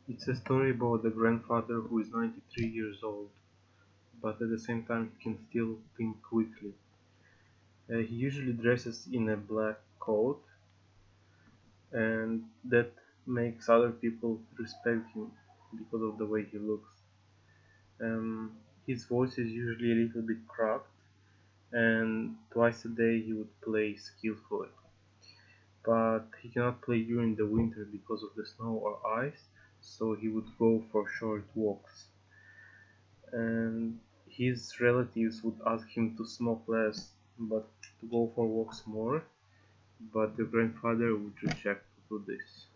It's a story about a grandfather who is 93 years old, but at the same time he can still think quickly. He usually dresses in a black coat, and that makes other people respect him because of the way he looks. His voice is usually a little bit cracked, and twice a day he would play skillfully. But he cannot play during the winter because of the snow or ice, so he would go for short walks. And his relatives would ask him to smoke less, but to go for walks more, but the grandfather would reject to do this.